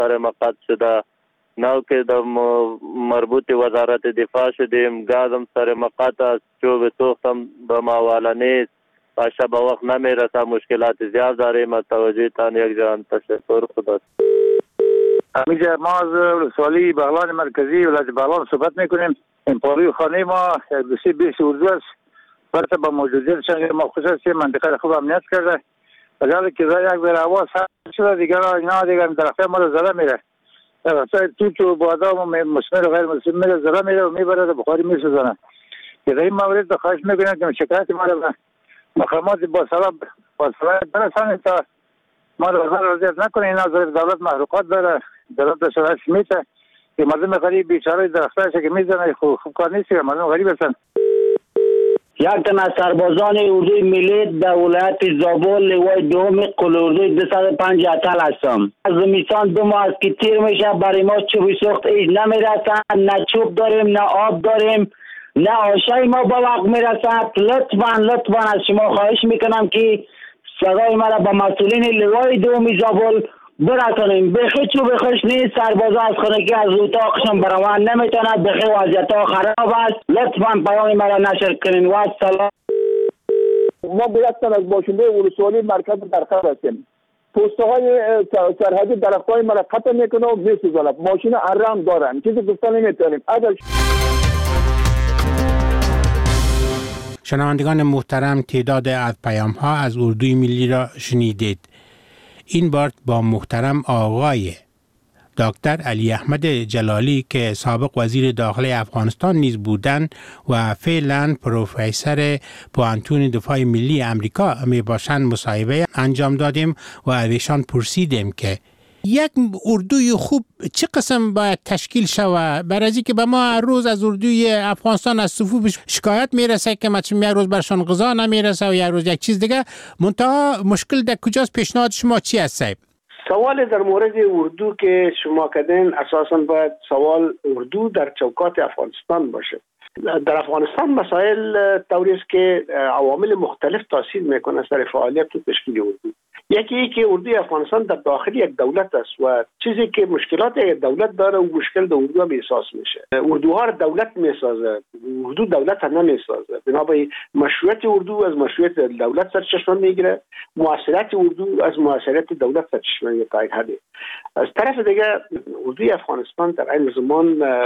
سر مقد شده. نو که در مربوط وزارت دفاع شدیم، گازم سر مقد است، چوب سوختم به مواله نیست، و شب وقت نمیرسه، مشکلات زیاد داریم. از توجه تان یک جان تشکر. خدا. همینجا ما از ولسوالی بغلان مرکزی ولایت بغلان صحبت میکنیم. این پاروی خانه ما بسیار بیش اردو است. برای با موجودیت شنگ ما خصوصی منطقه خوب امنیت کرده. ولی که یک بر آواز شده دیگر اینا دیگر درخت ما رو زده میره. تو بادام مسمر غیر مسمر زده میره و میبره بخاری میسوزنه. که در این مورد خواهش میکنم که شکایت ما رو مقامات با سبب برسانید تا ما رو رضایت نکنه. اینا دولت محروقات داره، دولت داشته میته که مردم غریب بیچاره درختاش که میزنه خوب کار نیست که مردم غریب هستن. یک تن از سربازان اردوی ملی در ولایت زابل لوای دوم قل اردوی 205 اتل هستم. از زمستان 2 ماه است که تیر میشه، برای ما چوب سوخت ایش نمیرسن، نه چوب داریم نه آب داریم نه آشای ما با وقت میرسد. لطفاً از شما خواهش میکنم که صدای ما را به مسئولین لوای دوم زابل برسانیم. بخی چوب خوش نیست، سربازا از خانگی از اتاقشون بروان نمیتونند، بخی وضعیت ها خراب است. لطفاً پیام ما را نشر کنین. و السلام. ما باید از باشنده ولسوالی مرکز درخت هستیم. پوسته های سرحدی درخت های ما را قطع میکنه و میسوزاند. ماشین ارم دارن، چیزی گفتن نمیتونیم. شنوندگان محترم، تعداد از پیام ها از اردوی ملی را شنیدید. این بار با محترم آقای دکتر علی احمد جلالی که سابق وزیر داخلی افغانستان نیز بودند و فعلا پروفسور پوهنتون دفاع ملی امریکا می باشند مصاحبه انجام دادیم و از ایشان پرسیدیم که یک اردوی خوب چه قسم باید تشکیل شود؟ برای از اینکه به ما هر روز از اردوی افغانستان از صفوف شکایت میرسه که مثلا یک روز برشان غذا نمیرسه و یک روز یک چیز دیگه. منتها مشکل در کجاست؟ پیشنهاد شما چی است صاحب؟ سوال در مورد اردو که شما کردین اساساً باید سوال اردو در چوکات افغانستان باشه. در افغانستان مسائل طوری است که عوامل مختلف تاثیر میکنه سر فعالیت و تشکیل اردو. یکی که اردوی افغانستان در داخل یک دولت است و چیزی که مشکلات یک دولت داره و مشکل در اردو هم احساس میشه. اردوها را دولت میسازه، اردو دولت هم نمیسازه. بنابراین مشروعیت اردو از مشروعیت دولت سرچشمه میگیره، موثریت اردو از موثریت دولت سرچشمه میگیره تا یک حدی. از طرف دیگه اردوی افغانستان در این زمان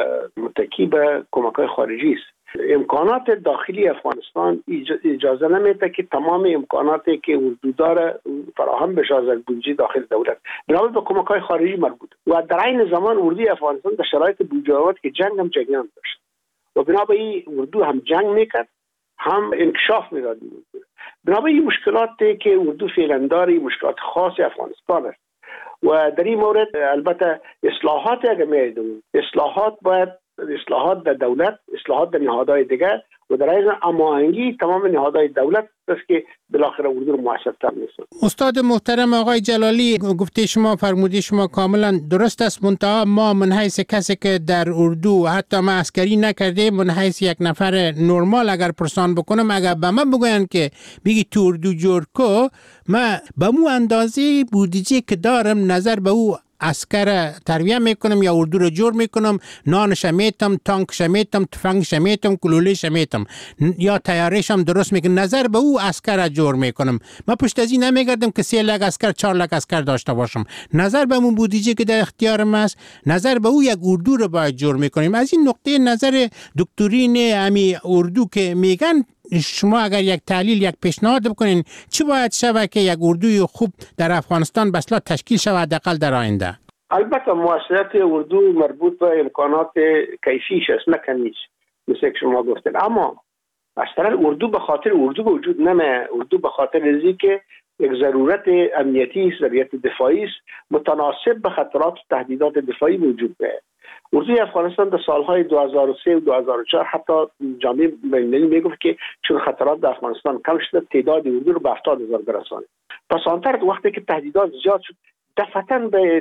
متکی به کمک‌های خارجی است. امکانات داخلی افغانستان اجازه نمیده که تمام امکاناتی که اردو داره فراهم بشه از بودجه داخل دولت، بنابراین به کمک‌های خارجی مربوط و در این زمان اردوی افغانستان در شرایط بوجه‌آورد که جنگ هم جریان داشت و بنابراین اردو هم جنگ میکرد هم انکشاف میداد. بنابراین مشکلاتی که اردو فعلا داره مشکلات خاص افغانستان است و در این مورد البته اصلاحات اگر می‌دونیم اصلاحات باید اصلاحات در دولت، اصلاحات در نهادهای دیگر و در این هماهنگی تمام نهادهای دولت است که بالاخره اردو رو مؤثرتر می‌سازد. استاد محترم آقای جلالی، گفته شما فرموده شما کاملا درست است. منتها ما من حیث کسی که در اردو حتی ما عسکری نکرده، من حیث یک نفر نرمال اگر پرسان بکنم، اگر به من بگوین که بگی تو اردو جور کو، ما به مو اندازه بودجه که دارم نظر به او عسکر تربیه میکنم یا اردو رو جور میکنم، نانش میتم، تانکش میتم، تفنگش میتم، کلولش میتم یا تیارش هم درست میکنم، نظر به او عسکر جور میکنم. من پشت از این نمیگردم که 3 لک عسکر 4 لک عسکر داشته باشم. نظر به اون بودجه که در اختیارم است، نظر به او یک اردو رو باید جور میکنیم. از این نقطه نظر دکترین امی اردو که میگن، شما اگر یک تحلیل یک پیشنهاد بکنین چی باید شود که یک اردوی خوب در افغانستان بسلا تشکیل شود حداقل در آینده؟ البته موثریت اردو مربوط به امکانات کیفیش است نه کمیش، مثل که شما گفتید. اما از طرف اردو به خاطر اردو به وجود نمیاد. اردو به خاطر که یک ضرورت امنیتی است، ضرورت دفاعی است، متناسب به خطرات و تهدیدات دفاعی وجود دارد. اردوی افغانستان در سالهای 2003 و 2004 حتی جامعه بین‌المللی میگفت که چون خطرات در افغانستان کم شده تعداد اردو رو به 70,000 برسانه. پس آنتر وقتی که تهدیدات زیاد شد دفعتاً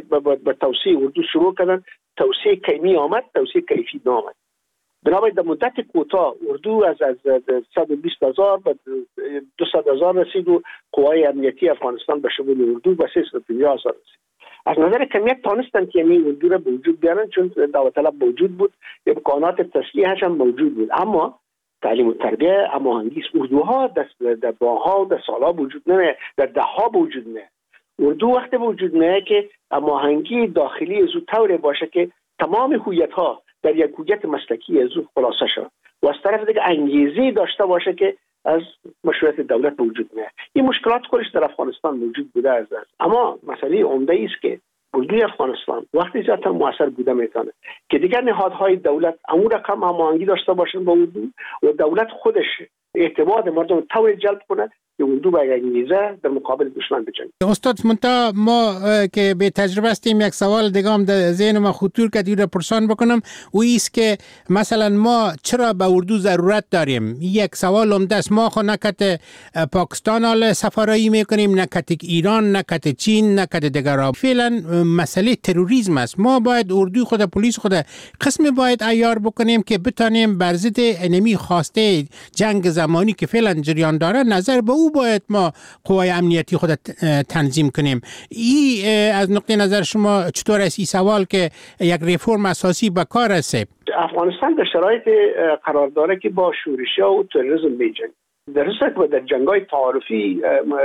به توسعه اردو شروع کردن. توسعه کمی آمد، توسعه کیفی نامد. بنابراین در مدت کوتاه اردو از 120,000 به 200,000 رسید و قوای امنیتی افغانستان به شمول اردو به 350,000 رسید. از نظر کمیت تانستن که این اردو را به وجود بیارن، چون دعوت طلب موجود بود، امکانات تصحیحش هم موجود بود، اما تعلیم و تربیه هماهنگی اردوها در ماها و در سالها وجود نمیه، در دهها وجود نمیه. اردو وقتی وجود نمیه که هماهنگی داخلی از طوری باشه که تمام هویت ها در یک هویت مسلکی از خلاصه شود و از طرف دیگه انگیزه داشته باشه که از مشروعیت دولت وجود میاد. این مشکلات خودش در افغانستان موجود بوده است، اما مسئله عمده است که اردوی افغانستان وقتی ذاتا موثر بوده میتونه که دیگر نهادهای دولت امور رقم هماهنگی داشته باشن با اردو و دولت خودش اعتماد مردم طوری جلب کنه که اردو با انگیزه در مقابل دشمن بجنگه. استاد منتها ما که به تجربه هستیم، یک سوال دیگه هم در ذهن ما خطور کرد را پرسان بکنم، و ایست که مثلا ما چرا به اردو ضرورت داریم؟ یک سوال عمده است. ما خو نکت پاکستان حال سفارایی میکنیم، نکت ایران، نکت چین، نکت دیگر. فعلا مسئله تروریسم است. ما باید اردو خود، پلیس خود قسم باید عیار بکنیم که بتانیم بر ضد انمی خواسته جنگ زمانی که فعلا جریان داره نظر به او باید ما قوای امنیتی خود تنظیم کنیم. این از نقطه نظر شما چطور است این سوال که یک ریفرم اساسی به کار است؟ افغانستان در شرایط قرار داره که با شورش‌ها و تروریسم میجنگه. در جنگ‌های تعارفی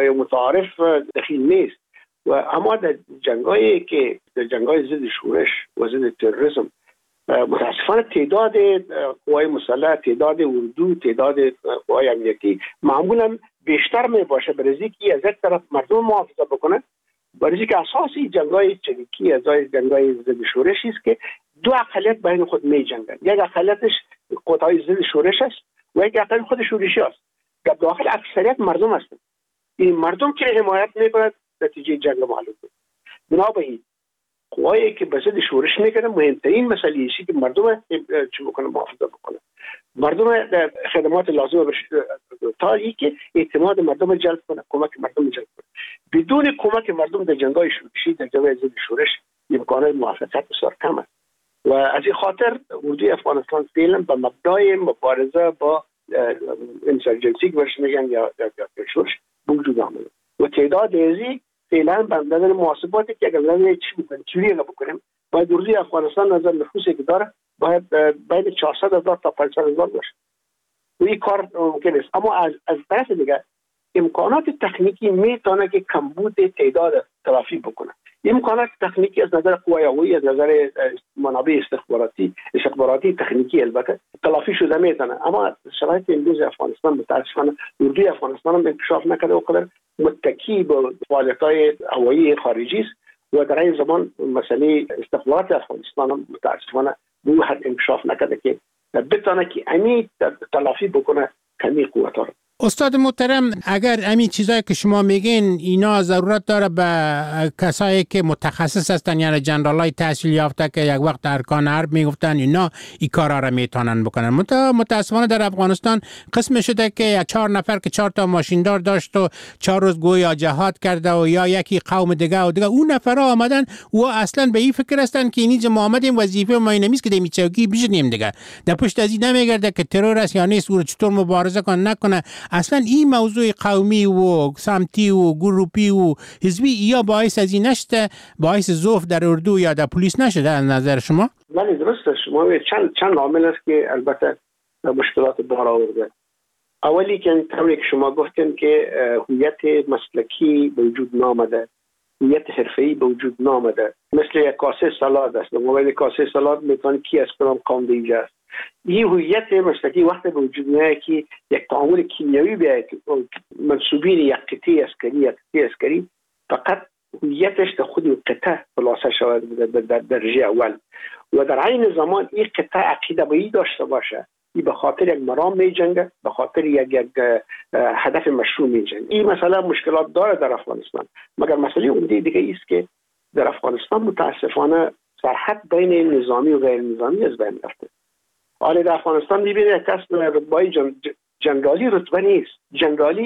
متعارف دخیل نیست و اما در جنگ‌هایی که در جنگ‌های ضد شورش و ضد تروریسم متاسفانه تعداد قوای مسلح، تعداد اردو، تعداد قوای امنیتی معمولا بیشتر می باشه، برای که از یک طرف مردم محافظت بکنه، برای که اساسی جنگ‌های چریکی از جنگ‌های ضد شورش است که دو اقلیت بین خود می جنگن. یک اقلیتش قوای ضد شورش است و یک اقلیت خود شورشی است. در داخل اکثریت مردم هستند. این مردم که حمایت می‌کنند نتیجه جنگ معلوم است. بنابراین قوایی که به ضد شورش میکنه مهمترین مسئله ایشی که مردم چی بکنه، محافظت بکنه، مردم خدمات لازم تا ای که اعتماد مردم جلب کنه، کمک مردم جلب کنه. بدون کمک مردم در جنگ‌های شورشی، در جنگ‌های ضد شورش امکانات موفقیت بسیار کم است و از این خاطر اردوی افغانستان فعلا به مبدای مبارزه با انسرجنسی که برش میگن یا شورش وجود آمده و تعداد ازی فعلا به نظر محاسباتی که اگر نظر چی میکنیم چوری بکنیم، باید اردوی افغانستان نظر نفوسی که داره باید بین 400,000 تا 500,000 باشه و این کار ممکن است. اما از طرف دیگه امکانات تکنیکی میتونه که کمبود تعداد تلافی بکنه. امکانات تکنیکی از نظر قوای هوایی، از نظر منابع استخباراتی تکنیکی البته تلافی شده میتونه، اما شرایط امروز افغانستان متاسفانه اردوی افغانستان هم انکشاف نکرده و قدر متکی به فعالیت‌های هوایی خارجی است و در این زمان مسئله استخبارات افغانستان هم متاسفانه به حد انکشاف نکرده که بتونه که امی تلافی بکنه کمی قوت‌ها. استاد محترم، اگر همین چیزایی که شما میگین اینا ضرورت داره به کسایی که متخصص هستن، یعنی جنرالای تحصیل یافته که یک وقت ارکان حرب میگفتن اینا این کارا را میتونن بکنن. متاسفانه در افغانستان قسم شده که 4 نفر که 4 تا ماشیندار داشت و 4 روز گویا جهاد کرده و یا یکی قوم دیگه و دیگه اون نفرها آمدن و اصلا به این فکر هستن که اینی ما آمدیم وظیفه ما نمیست که دمی چوکی بشینیم دیگه، در پشت از این نمیگرده که ترور است یا نیست، او چطور مبارزه کنه نکنه. اصلا این موضوع قومی و سمتی و گروپی و حزبی یا باعث از این نشده، باعث ضعف در اردو یا در پلیس نشده از نظر شما؟ بله درست است. شما چند عامل است که البته مشکلات بار آورده. اولی که طوری که شما گفتین که هویت مسلکی به وجود نامده، هویت حرفه‌ای به وجود نامده، مثل یک کاسه سالاد است. موقع کاسه سالاد میتونه کی از کدام قوم دیگه است. این هویت مسلکی وقتی به وجود میاد که یک تعامل کیمیایی بیاید منسوبین یک قطعه عسکری فقط هویتش در خود قطعه خلاصه شود در درجه اول و در عین زمان این قطعه عقیده بایی داشته باشه، این به خاطر یک مرام می جنگه، به خاطر یک هدف مشروع می جنگه. این مسئله مشکلات داره در افغانستان، مگر مسئله عمده دیگه است که در افغانستان متاسفانه سرحد بین نظامی و غیر نظامی از بین رفته. حالا در افغانستان می‌بینید کس رتبه جنرالی رتبه نیست. جنرالی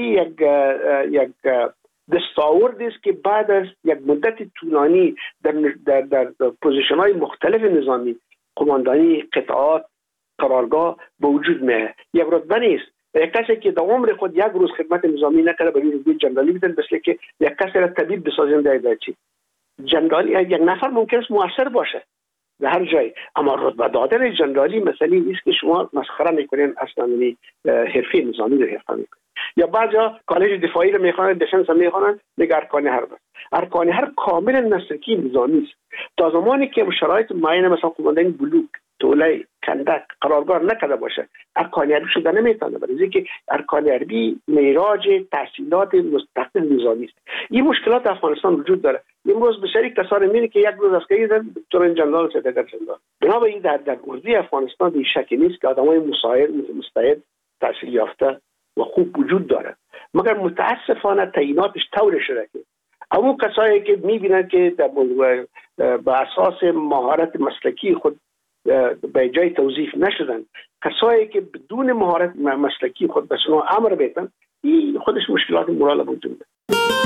یک دستاورد است که بعد از یک مدت طولانی در پوزیشن‌های مختلف نظامی، قماندانی قطعات، قرارگاه به وجود میاد. یک رتبه نیست. یک کسی که در عمر خود یک روز خدمت نظامی نکرده برای رتبه جنرالی بدن، مثل که یک کسی را طبیب بسازن در چی. جنرالی یک نفر ممکن است مؤثر باشه در هر جای، اما رتبه دادن جنرالی مسئله نیست که شما مسخره میکنین اصلا حرفی نظامی رو حرفه میکنین. یا بعضیا کالج دفاعی رو میخوانن، دفنس رو میخوانن، میگه ارکان حرب است. ارکان حرب کاملا مسلکی نظامی است. تا زمانی که شرایط معین مثلا قماندان بلوک، توله، کندک قرارگاه نکرده باشه، ارکان حربی شده نمیتونه. برای اینکه ارکان حربی معراج تحصیلات مستقل نظامی است. این مشکلات افغانستان وجود داره. امروز بسیاری کسانی میگن که یک روز عسکری در دکتر جنرال سپهر جنرال. بنابراین در اردوی افغانستان بی شکی نیست که آدمای مستعد، تحصیل یافته و خوب وجود داره، مگر متاسفانه تعییناتش طور شده که اون کسایی که میبینن که به اساس مهارت مسلکی خود به جای توظیف نشدن، کسایی که بدون مهارت مسلکی خود به شما امر بیتن، این خودش مشکلات مورال وجود داره.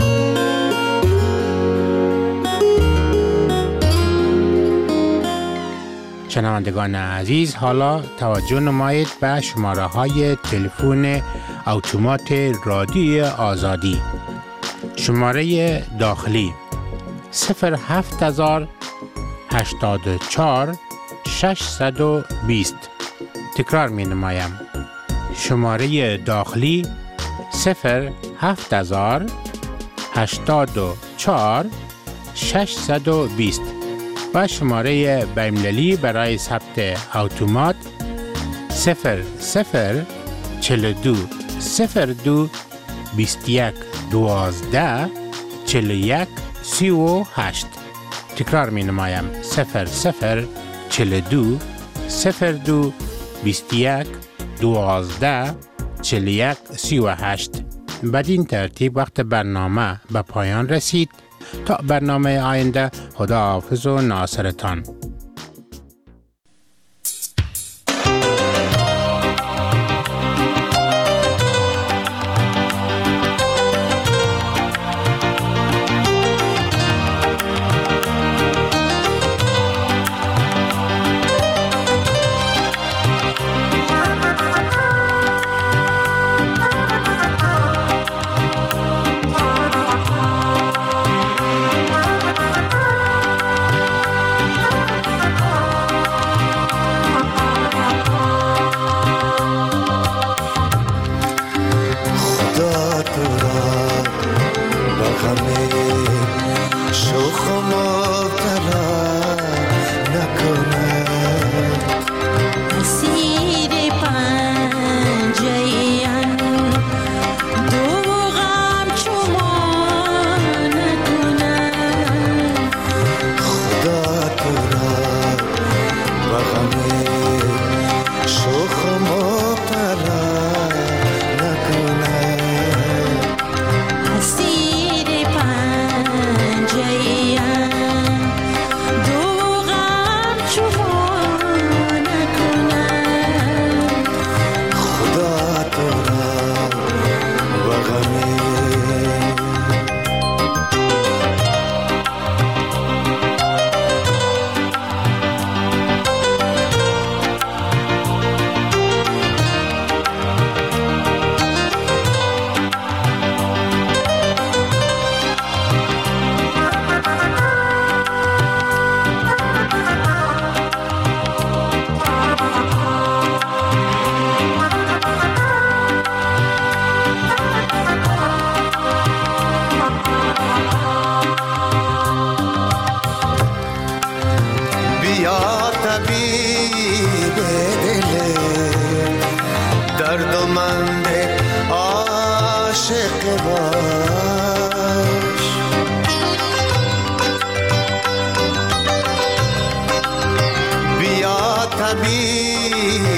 شنوندگان عزیز، حالا توجه نمایید به شماره‌های تلفن اتومات رادیوی آزادی. شماره داخلی 07084 620. تکرار می نمایم. شماره داخلی 07084 620 و شماره بین‌المللی برای ثبت اتومات 0042 02 21 12 41 38. تکرار می نمایم 0042 02 21 12 41 38. بدین ترتیب وقت برنامه به پایان رسید. تا برنامه آینده، خداحافظ و ناصرتان. بیا طبیب